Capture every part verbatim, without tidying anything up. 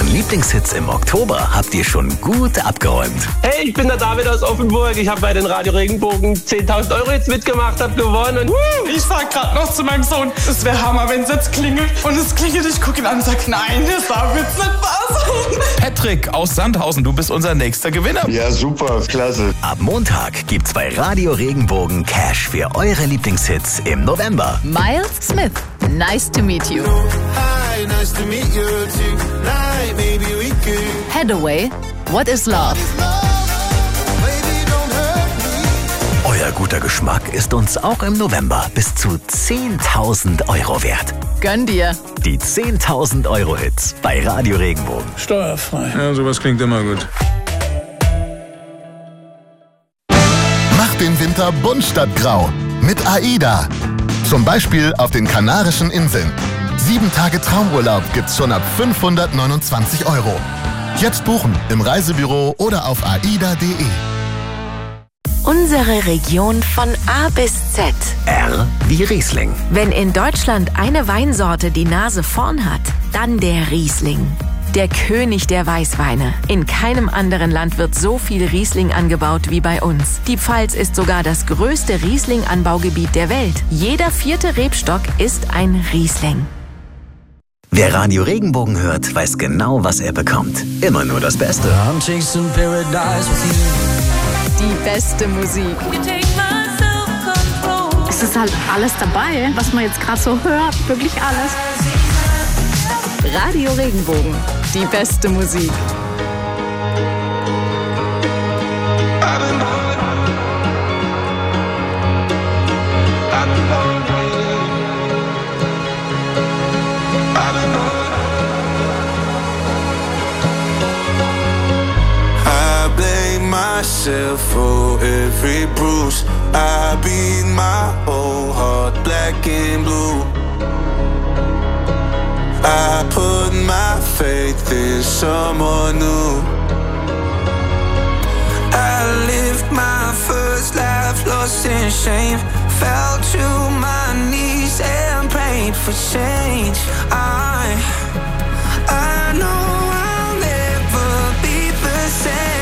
euren Lieblingshits im Oktober habt ihr schon gut abgeräumt. Hey, ich bin der David aus Offenburg. Ich habe bei den Radio Regenbogen zehntausend Euro jetzt mitgemacht, hab gewonnen. Und ich sag gerade noch zu meinem Sohn, es wäre Hammer, wenn es jetzt klingelt. Und es klingelt, ich gucke ihn an und sag, nein, das darf jetzt nicht wahr sein. Patrick aus Sandhausen, du bist unser nächster Gewinner. Ja, super, klasse. Ab Montag gibt's bei Radio Regenbogen Cash für eure Lieblingshits im November. Miles Smith, nice to meet you. Hi, nice to meet you tonight, maybe we could. Hathaway, What is Love? Euer guter Geschmack ist uns auch im November bis zu zehntausend Euro wert. Gönn dir. Die zehntausend Euro Hits bei Radio Regenbogen. Steuerfrei. Ja, sowas klingt immer gut. Mach den Winter bunt statt grau mit AIDA. Zum Beispiel auf den Kanarischen Inseln. Sieben Tage Traumurlaub gibt's schon ab fünfhundertneunundzwanzig Euro. Jetzt buchen im Reisebüro oder auf aida punkt de. Unsere Region von A bis Z. R wie Riesling. Wenn in Deutschland eine Weinsorte die Nase vorn hat, dann der Riesling. Der König der Weißweine. In keinem anderen Land wird so viel Riesling angebaut wie bei uns. Die Pfalz ist sogar das größte Riesling-Anbaugebiet der Welt. Jeder vierte Rebstock ist ein Riesling. Wer Radio Regenbogen hört, weiß genau, was er bekommt. Immer nur das Beste. Die beste Musik. Es ist halt alles dabei, was man jetzt gerade so hört. Wirklich alles. Radio Regenbogen. Die beste Musik. Myself for every bruise. I beat my whole heart black and blue. I put my faith in someone new. I lived my first life lost in shame. Fell to my knees and prayed for change. I, I know I'll never be the same.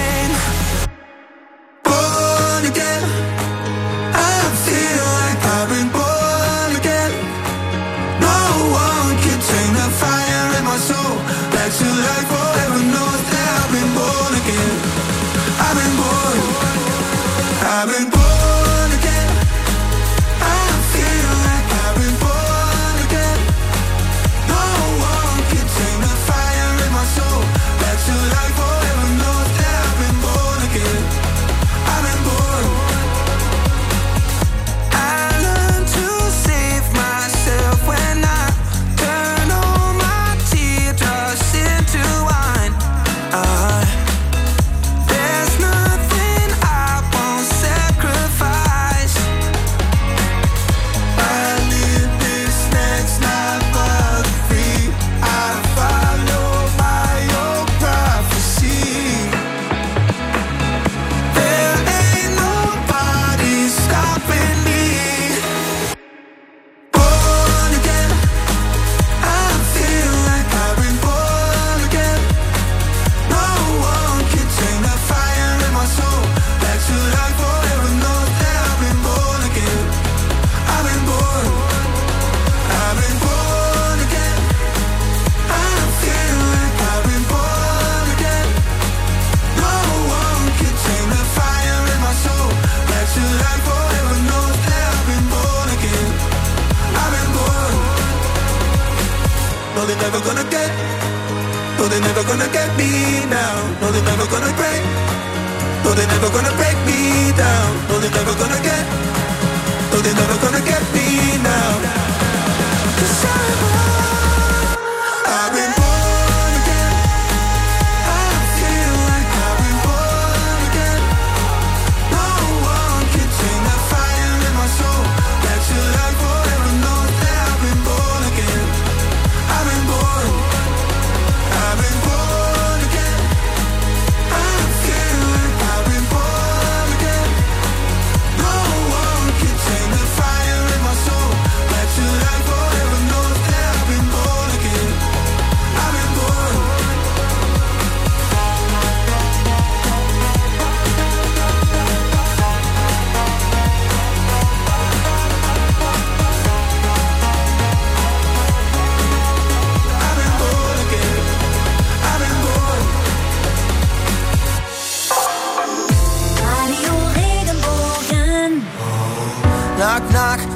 No one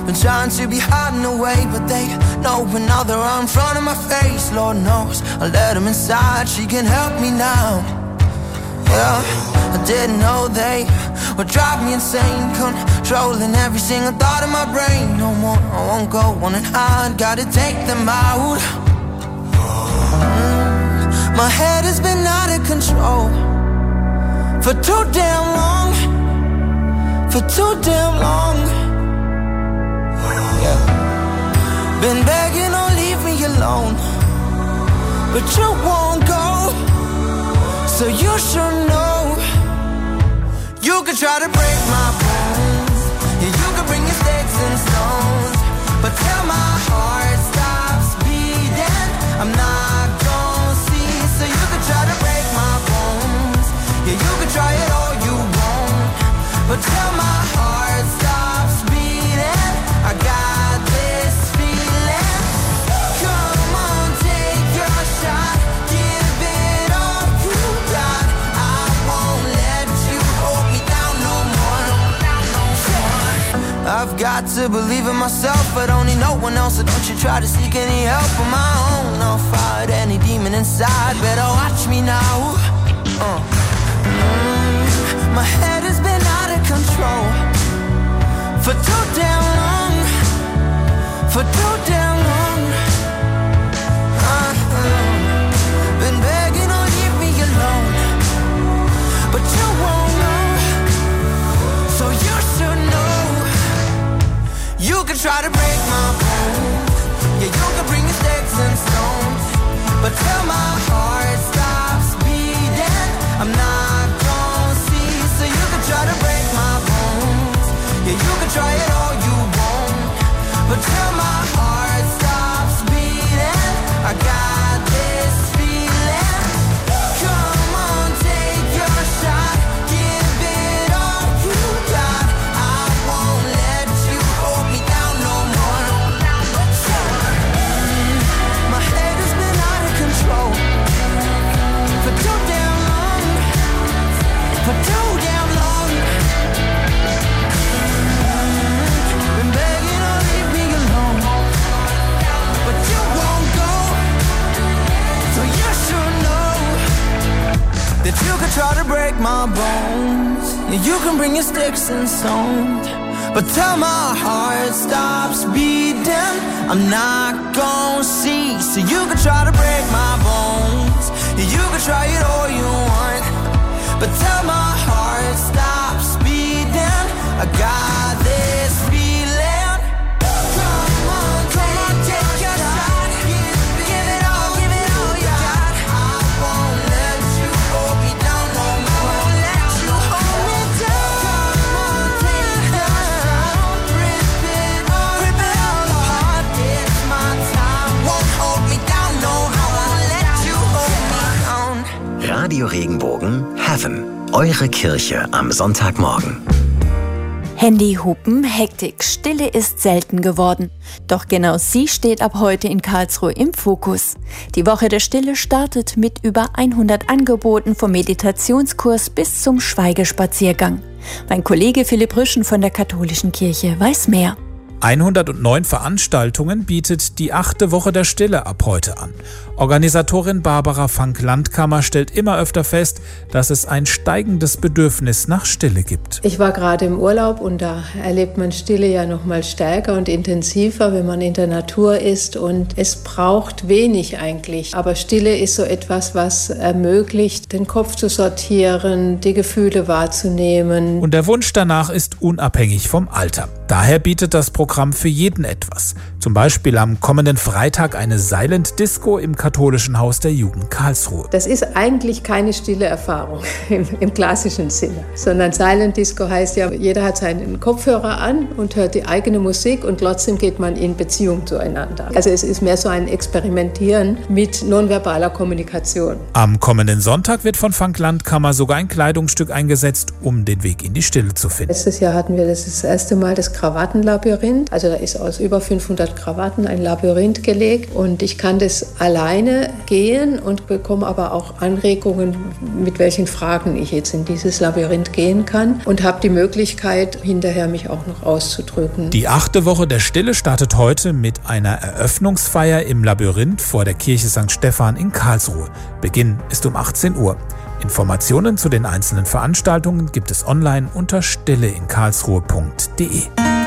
Been trying to be hiding away, but they know when now they're right in front of my face. Lord knows I let them inside, she can help me now. Yeah, I didn't know they would drive me insane, controlling every single thought in my brain. No more, I won't go on and hide, gotta take them out. mm, My head has been out of control for too damn long, for too damn long. Yeah. Been begging, oh leave me alone, but you won't go, so you should know. You could try to break my bones, yeah, you could bring your sticks and stones, but till my heart stops beating, I'm not gonna see. So you could try to break my bones, yeah, you could try it all you want, but till my heart stops beating, I got this feeling. Come on, take your shot, give it all you got. I won't let you hold me down no more. I've got to believe in myself, but only no one else. So don't you try to seek any help on my own. I'll fight any demon inside, better watch me now. uh. mm, My head has been out of control for too damn long, for too damn long. uh-huh. Been begging, oh leave me alone, but you won't know, so you should know. You can try to break my bones, yeah, you can bring your sticks and stones, but till my heart stops beating, I'm not gonna see. So you can try to break my bones, yeah, you can try it all you want, but till my heart stops beating, I got this feeling. Come on, take your shot, give it all you got. I won't let you hold me down no more. My head has been out of control for too damn long, for too damn long. Been begging, oh leave me alone, but you won't go, so you should know that you can try to break my bones, yeah, you can bring your sticks and stones, but till my heart stops beating, I'm not gonna see. So you can try to break my bones, yeah, you can try it all you want, but till my heart stops beating, I got this feeling. Come on, come on, take your shot, give it all, give it all you got. I won't let you hold me down no more. Won't let you hold me down. Come on, take your shot, rip it all, rip it all apart. It's my time, won't hold me down no more. Won't let you hold me down. Radio Regenbogen Heaven. Eure Kirche am Sonntagmorgen. Handyhupen, Hektik, Stille ist selten geworden. Doch genau sie steht ab heute in Karlsruhe im Fokus. Die Woche der Stille startet mit über hundert Angeboten vom Meditationskurs bis zum Schweigespaziergang. Mein Kollege Philipp Rüschen von der Katholischen Kirche weiß mehr. hundertneun Veranstaltungen bietet die achte Woche der Stille ab heute an. Organisatorin Barbara Fank-Landkammer stellt immer öfter fest, dass es ein steigendes Bedürfnis nach Stille gibt. Ich war gerade im Urlaub und da erlebt man Stille ja noch mal stärker und intensiver, wenn man in der Natur ist, und es braucht wenig eigentlich. Aber Stille ist so etwas, was ermöglicht, den Kopf zu sortieren, die Gefühle wahrzunehmen. Und der Wunsch danach ist unabhängig vom Alter. Daher bietet das Programm für jeden etwas. Zum Beispiel am kommenden Freitag eine Silent Disco im katholischen Haus der Jugend Karlsruhe. Das ist eigentlich keine stille Erfahrung im, im klassischen Sinne, sondern Silent Disco heißt ja, jeder hat seinen Kopfhörer an und hört die eigene Musik und trotzdem geht man in Beziehung zueinander. Also es ist mehr so ein Experimentieren mit nonverbaler Kommunikation. Am kommenden Sonntag wird von Fank-Landkammer sogar ein Kleidungsstück eingesetzt, um den Weg in die Stille zu finden. Letztes Jahr hatten wir das, das erste Mal das Krawattenlabyrinth. Also da ist aus über fünfhundert Krawatten ein Labyrinth gelegt und ich kann das alleine gehen und bekomme aber auch Anregungen, mit welchen Fragen ich jetzt in dieses Labyrinth gehen kann und habe die Möglichkeit, hinterher mich auch noch auszudrücken. Die achte Woche der Stille startet heute mit einer Eröffnungsfeier im Labyrinth vor der Kirche Sankt Stephan in Karlsruhe. Beginn ist um achtzehn Uhr. Informationen zu den einzelnen Veranstaltungen gibt es online unter stilleinkarlsruhe punkt de.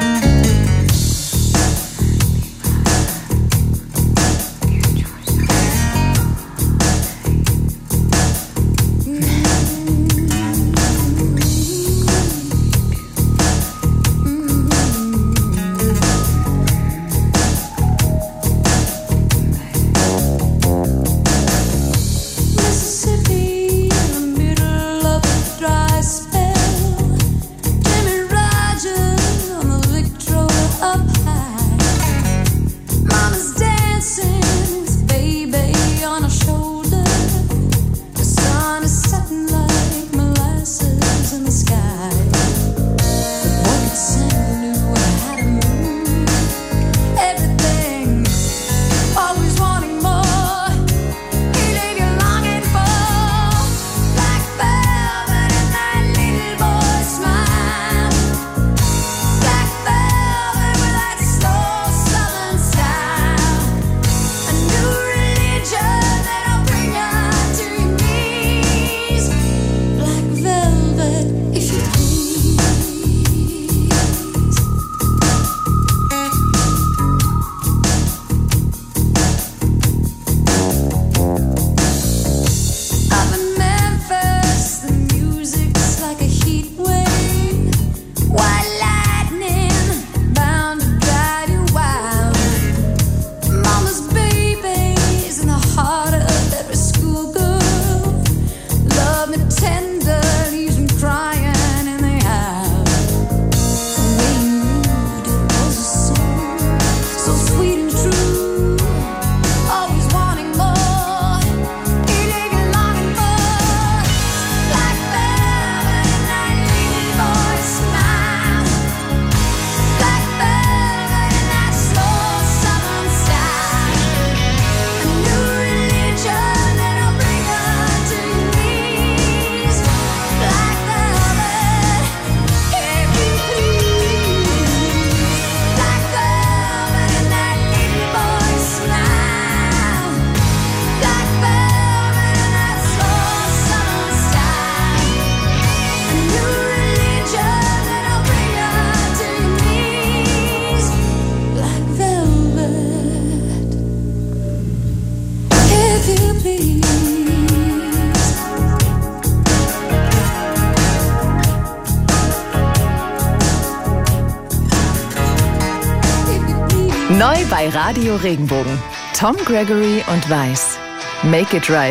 Neu bei Radio Regenbogen. Tom Gregory und Weiß. Make it right.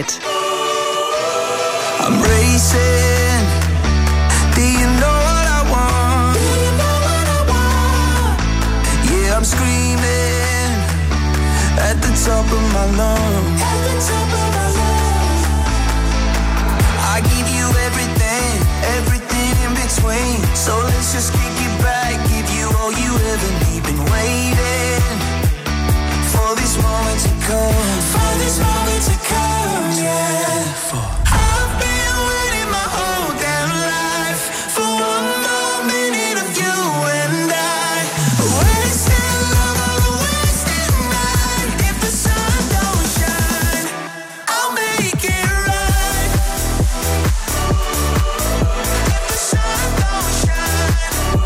I'm racing. Do you know what I want? Do you know what I want? Yeah, I'm screaming at the top of my lungs. At the top of my lungs. I give you everything, everything in between. So let's just kick it back, give you all you ever need. Been waiting for this moment to come. For this moment to come, yeah. For I've been waiting my whole damn life for one more minute of you and I. Wasting love all the wasted night. If the sun don't shine, I'll make it right. If the sun don't shine,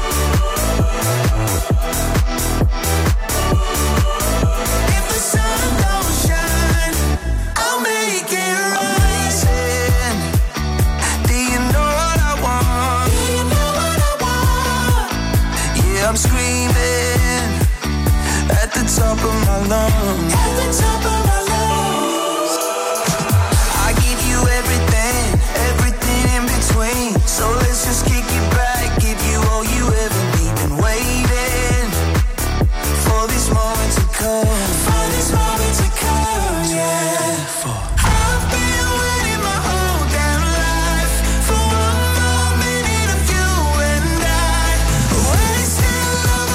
if the sun don't shine, I'll make it right. Saying, do you know what I want? Do you know what I want? Yeah, I'm screaming at the top of my lungs. At the top of my lungs. I give you everything, everything in between. So let's just kick it back, give you all you ever need. Been waiting for this moment to come. For this moment to come, yeah. For I've been waiting my whole damn life for one more minute of you and I. Wasting love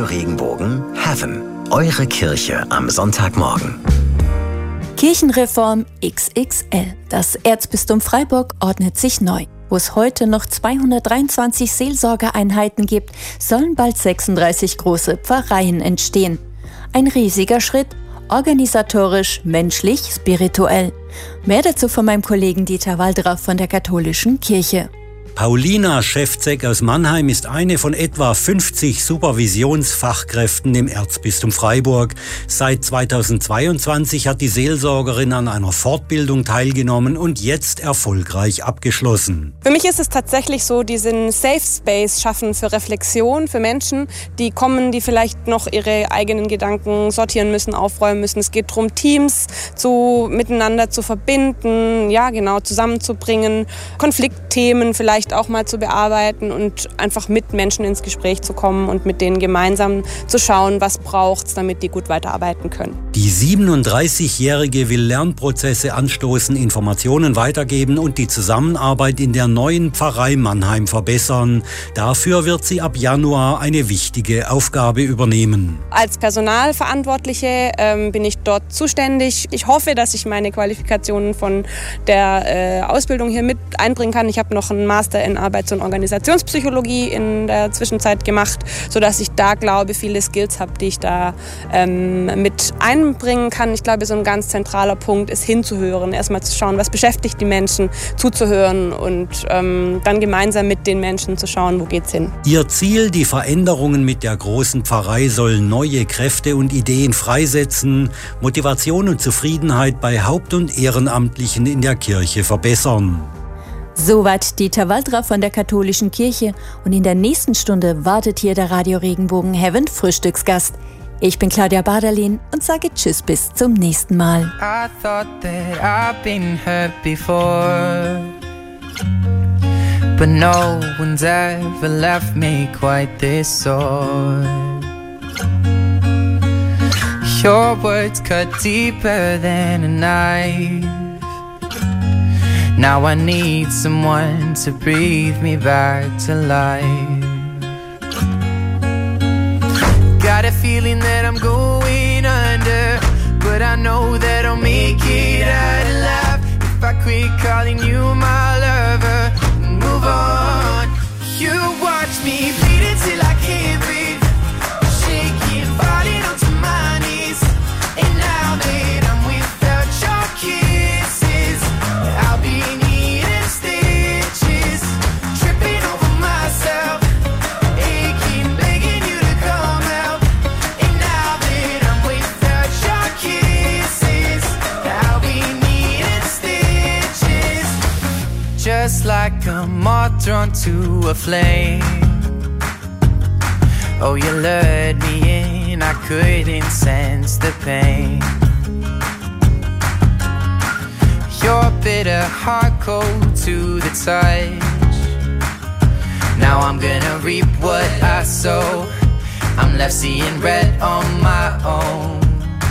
Regenbogen Heaven. Eure Kirche am Sonntagmorgen. Kirchenreform X X L. Das Erzbistum Freiburg ordnet sich neu. Wo es heute noch zweihundertdreiundzwanzig Seelsorgeeinheiten gibt, sollen bald sechsunddreißig große Pfarreien entstehen. Ein riesiger Schritt, organisatorisch, menschlich, spirituell. Mehr dazu von meinem Kollegen Dieter Walderer von der Katholischen Kirche. Paulina Schäfzek aus Mannheim ist eine von etwa fünfzig Supervisionsfachkräften im Erzbistum Freiburg. Seit zweitausendzweiundzwanzig hat die Seelsorgerin an einer Fortbildung teilgenommen und jetzt erfolgreich abgeschlossen. Für mich ist es tatsächlich so, diesen Safe Space schaffen für Reflexion, für Menschen, die kommen, die vielleicht noch ihre eigenen Gedanken sortieren müssen, aufräumen müssen. Es geht darum, Teams zu, miteinander zu verbinden, ja genau, zusammenzubringen, Konfliktthemen vielleicht auch mal zu bearbeiten und einfach mit Menschen ins Gespräch zu kommen und mit denen gemeinsam zu schauen, was braucht's, damit die gut weiterarbeiten können. Die siebenunddreißigjährige will Lernprozesse anstoßen, Informationen weitergeben und die Zusammenarbeit in der neuen Pfarrei Mannheim verbessern. Dafür wird sie ab Januar eine wichtige Aufgabe übernehmen. Als Personalverantwortliche ähm, bin ich dort zuständig. Ich hoffe, dass ich meine Qualifikationen von der äh, Ausbildung hier mit einbringen kann. Ich habe noch einen Master in Arbeits- und Organisationspsychologie in der Zwischenzeit gemacht, sodass ich da, glaube ich, viele Skills habe, die ich da ähm, mit einbringen kann. Ich glaube, so ein ganz zentraler Punkt ist hinzuhören, erstmal zu schauen, was beschäftigt die Menschen, zuzuhören und ähm, dann gemeinsam mit den Menschen zu schauen, wo geht's hin. Ihr Ziel, die Veränderungen mit der großen Pfarrei sollen neue Kräfte und Ideen freisetzen, Motivation und Zufriedenheit bei Haupt- und Ehrenamtlichen in der Kirche verbessern. Soweit Dieter Walderer von der Katholischen Kirche und in der nächsten Stunde wartet hier der Radio Regenbogen Heaven Frühstücksgast. Ich bin Claudia Baderlin und sage Tschüss bis zum nächsten Mal. I thought that I've been hurt before, but no one's ever left me quite this sore. Your words cut deeper than a knife. Now I need someone to breathe me back to life. Got a feeling that I'm going under, but I know that I'll make it out alive if I quit calling you my lover and move on. You watch me bleed until I can't breathe, shaking, falling onto my knees. And now that I'm without your kisses, I'll be needing stitches, tripping over myself, aching, begging you to come out. And now that I'm without your kisses, I'll be needing stitches, just like a moth drawn to a flame. Oh, you lured me in, I couldn't sense the pain. Your bitter heart cold to the touch. Now I'm gonna reap what I sow. I'm left seeing red on my own.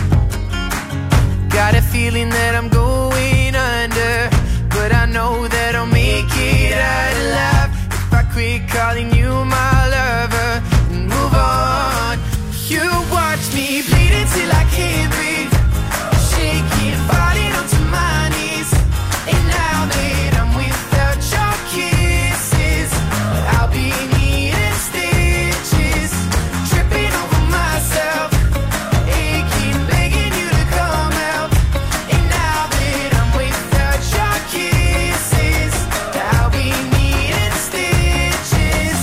Got a feeling that I'm going under, but I know that I'll make it out alive if I quit calling you my lover and move on. You watch me bleed until I can't breathe, shaking, falling onto my knees. And now that I'm without your kisses, I'll be needing stitches, tripping over myself, aching, begging you to come out. And now that I'm without your kisses, I'll be needing stitches.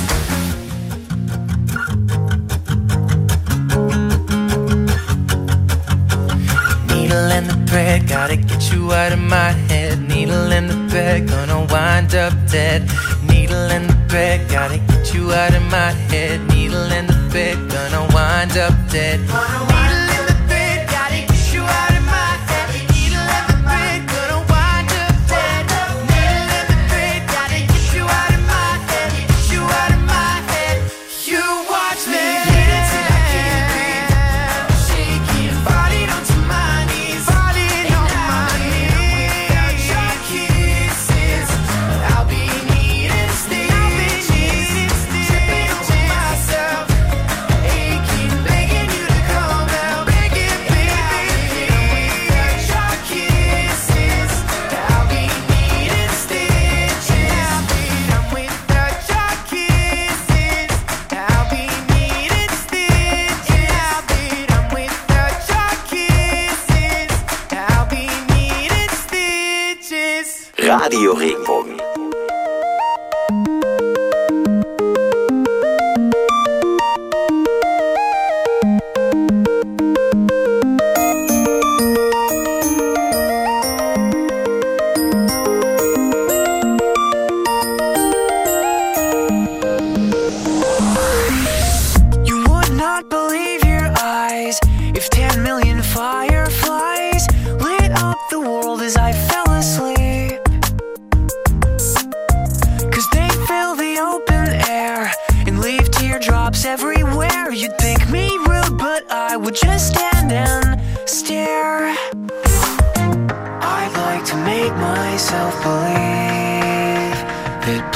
Needle and the thread, gotta get you out of my head. Needle in the thread, gonna wind up dead. Needle in the thread, gotta get you out of my head. Needle in the thread, gonna wind up dead. Needle in the thread, gotta get you out of my head. Needle in the thread, gonna wind up dead. Needle in the thread, gotta get you out of my head. Get you out of my head. You watch me bleed until I can't breathe, shaking, falling onto my knees. Falling on my knees. Without your kisses, I'll be needing stitches, tripping over myself, aching,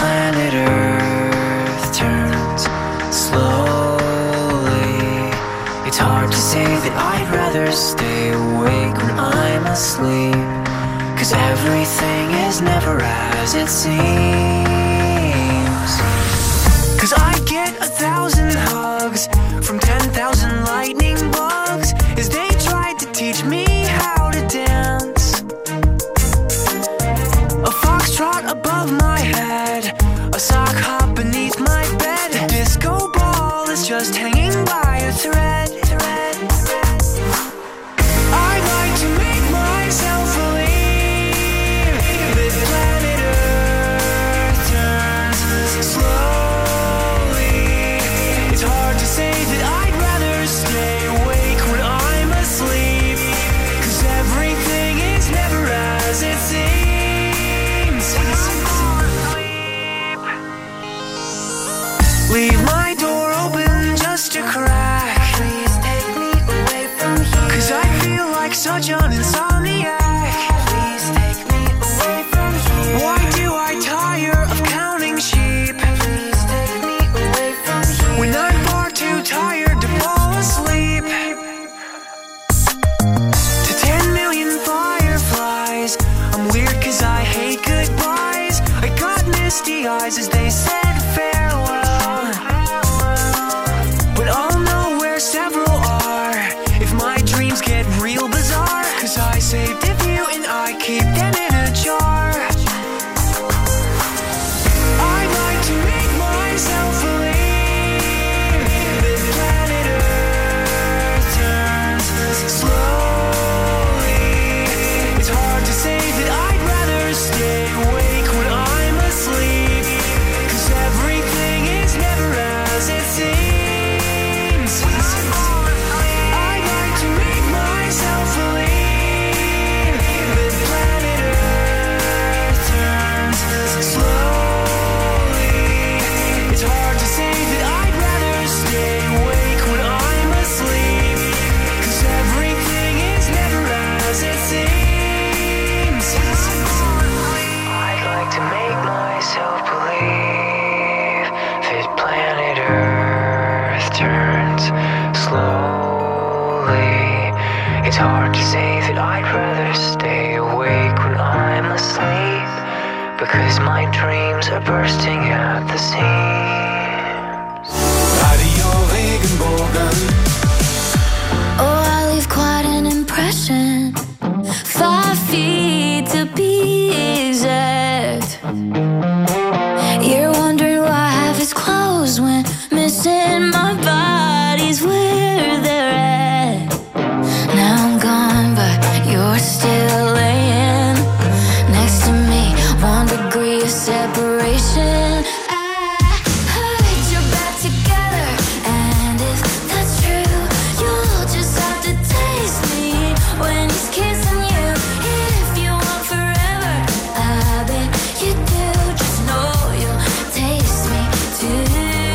planet Earth turns slowly. It's hard to say that I'd rather stay awake when I'm asleep, 'cause everything is never as it seems. 'Cause I get a thousand hugs from ten thousand lightning bugs as they tried to teach me how to dance. A foxtrot above my head, a sock hop beneath my bed. A disco ball is just hanging by a thread. I'd like to make myself believe that planet Earth turns slowly. It's hard to say that I'd rather stay awake when I'm asleep, 'cause everything is never as it seems. Leave my door open just a crack. Please take me away from here, 'cause I feel like such an insomniac. Please take me away from here. Why do I tire of counting sheep? Please take me away from here, when I'm far too tired to fall asleep. To ten million fireflies, I'm weird 'cause I hate goodbyes. I got misty eyes as they said farewell, but I'll know where several are if my dreams get real bizarre, 'cause I saved a few and I keep them in a jar. I'd like to make myself believe that planet Earth turns slowly. It's hard to say that I'd rather stay awake when I'm asleep, 'cause everything is never as it seems. I'd like to make myself believe that planet Earth turns slowly. It's hard to say that I'd rather stay awake when I'm asleep, 'cause everything is never as it seems. I'd like to make myself believe that planet Earth turns slowly. It's hard to say that I'd rather stay awake when I'm asleep, because my dreams are bursting at the seams. Radio Regenbogen. Oh, I leave quite an impression. Five feet to be exact. You're wondering why half is closed when missing my body's where they're at. Now I'm gone, but you're still laying next to me. One degree of separation. I heard you're back together, and if that's true, you'll just have to taste me when he's kissing you. If you want forever, I bet you do. Just know you'll taste me too.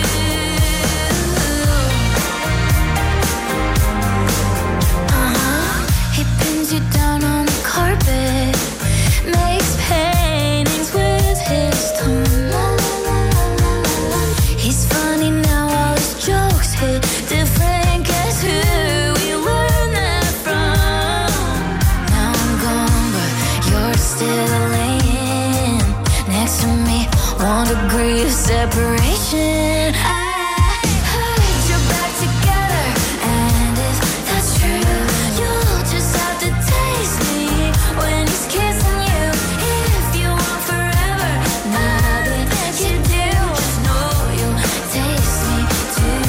Uh-huh. He pins you down on the carpet, makes paintings with his tongue. He's funny now, all his jokes hit different. Guess who we learned that from? Now I'm gone, but you're still laying next to me. One degree of separation. I heard you're back together, and if that's true, you'll just have to taste me when he's kissing you. If you want forever, now that you do, just know you'll taste me too.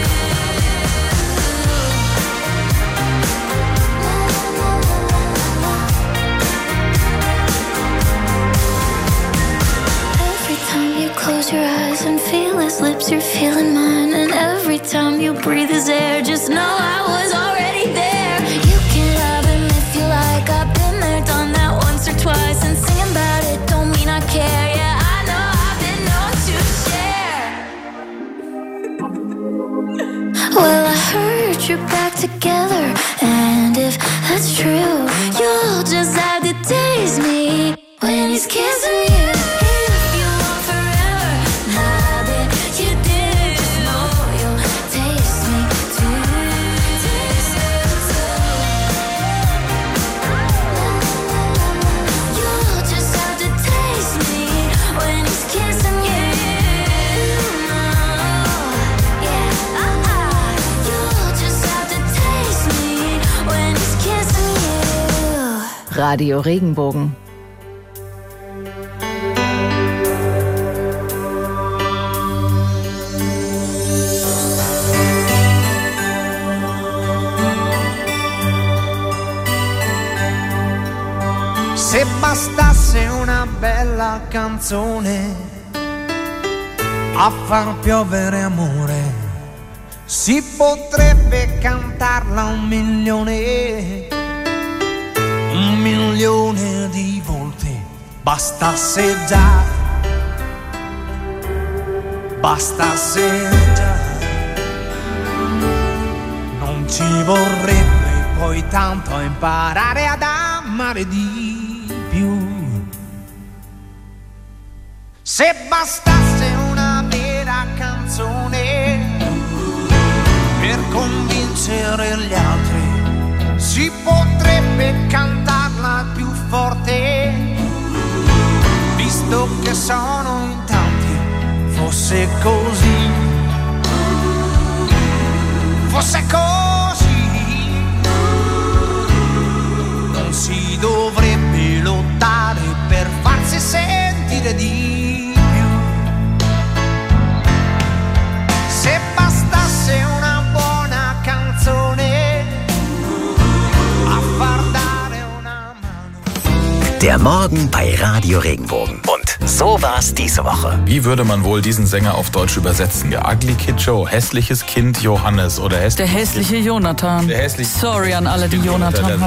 Every time you close your eyes and feel his lips, you're feeling mine. And every time you breathe his air, just know I was already there. You can love him if you like. I've been there, done that once or twice. And singing about it don't mean I care. Yeah, I know I've been known to share. Well, I heard you're back together, and if that's true, you'll just have to taste me when he's kissing you. If you want forever, Radio Regenbogen. Se bastasse una bella canzone a far piovere amore, si potrebbe cantarla un milione, un milione di volte. Bastasse già, bastasse già, non ci vorrebbe poi tanto imparare ad amare di più. Se bastasse una vera canzone per convincere gli altri, si potrebbe cantarla più forte, visto che sono in tanti. Fosse così, fosse così, non si dovrebbe lottare per farsi sentire di più. Se bastasse una buona canzone a far dare una mano. Der Morgen bei Radio Regenbogen. Und so war's diese Woche. Wie würde man wohl diesen Sänger auf Deutsch übersetzen? Ja, Ugly Kid Joe, hässliches Kind Johannes oder hässliches Der hässliche Kind. Jonathan. Der hässliche Sorry an alle, die Jonathan heißen.